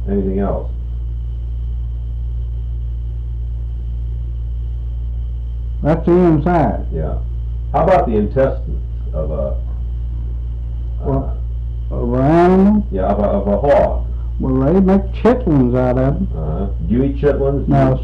Anything else? That's the inside. Yeah. How about the intestines of a Of an animal? yeah, of a hog? Well, they make chitlins out of them. Do you eat chitlins? No.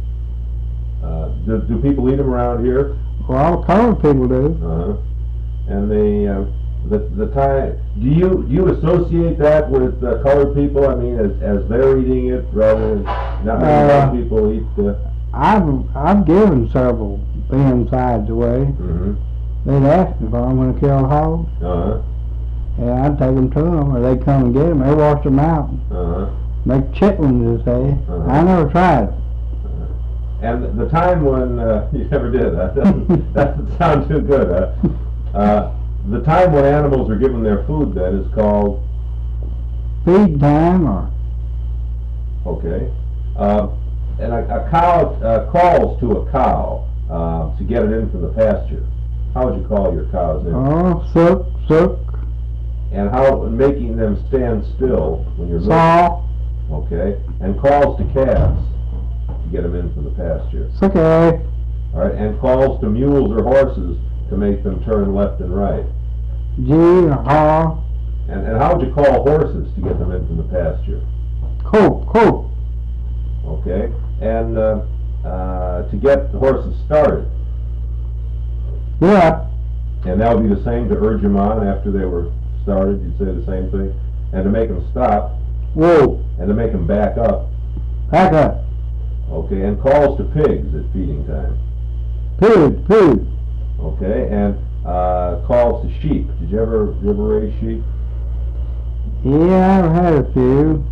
Do people eat them around here? Well, all colored people do. And the time, do you associate that with colored people? I mean, as they're eating it rather than not many white people eat. I've given several insides away. They'd ask me for them when I killed hogs. Yeah, I'd take them to them, or they'd come and get them. They wash them out. Make chitlins, they say. I never tried it. And the time when you never did, that doesn't sound too good. The time when animals are given their food then is called feed time, or okay. And a cow calls to a cow to get it in from the pasture. How would you call your cows in? oh, sook, sook, And how making them stand still when you're saw, okay, and calls to calves to get them in from the pasture. sookay, All right, and calls to mules or horses to make them turn left and right. gee, or haw, And how would you call horses to get them in from the pasture? coop, coop. Okay, and to get the horses started. Yeah, And that would be the same to urge them on after they were started, you'd say the same thing. And to make them stop, whoa, and to make them back up. back up, Okay, and calls to pigs at feeding time. pig, pig. Okay, and calls to sheep. Did you ever raise sheep? Yeah, I've had a few.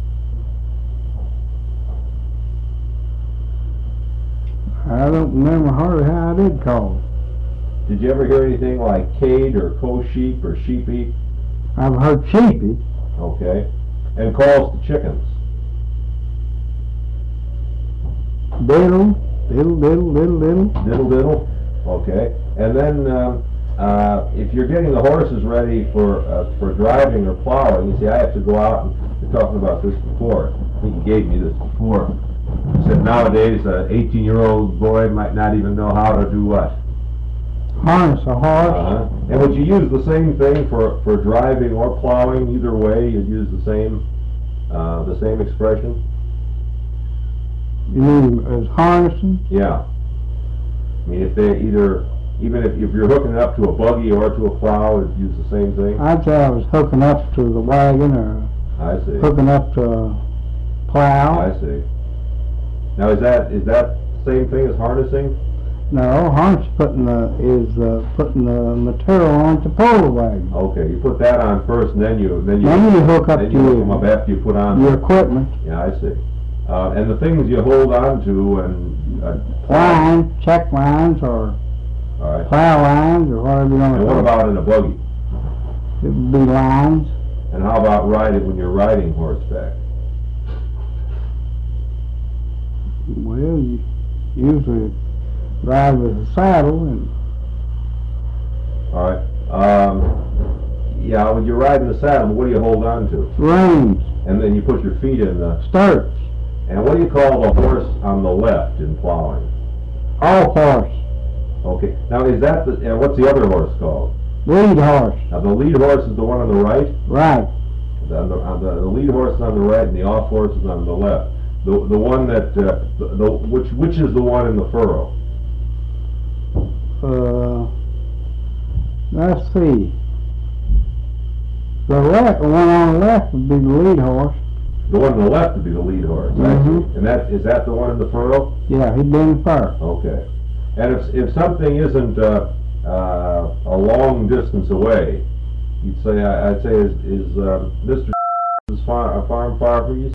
I don't remember hardly how I did call. Did you ever hear anything like cade or co-sheep or sheepy? I've heard sheepy. Okay, and calls to chickens. Diddle, diddle, diddle, diddle, diddle. Diddle diddle. Okay, and then if you're getting the horses ready for driving or plowing, you see, I have to go out and we're talking about this before. I think you gave me this before. You said nowadays an 18-year-old boy might not even know how to do what. Harness a horse. And would you use the same thing for driving or plowing? Either way, you'd use the same expression. You mean as harnessing? Yeah. I mean, if they even if you're hooking it up to a buggy or to a plow, it'd use the same thing. I'd say I was hooking up to the wagon or I see. hooking up to a plow. I see. Now, is that the same thing as harnessing? No, harness putting the material on to pull the wagon. Okay, you put that on first, and then you hook up then to you hook them up after you put on your equipment. Yeah, I see. And the things you hold on to and Line, check lines, or all right. plow lines, or whatever you want to And what call about in a buggy? it. It would be lines. And how about riding when you're riding horseback? Well, you usually ride with a saddle, and All right. Yeah, when you're riding the saddle, what do you hold on to? reins, And then you put your feet in the. stirrups, And what do you call the horse on the left in plowing? all horse, Okay. Now, is that and what's the other horse called? lead horse, Now, the lead horse is the one on the right. right. The lead horse is on the right, and the off horse is on the left. The one that which is the one in the furrow? Let's see. The one on the left would be the lead horse. The one on the left would be the lead horse. Mhm. And is that the one in the furrow? Yeah, he'd been first. Okay. And if something isn't a long distance away, you'd say I'd say is Mr. farm far from you?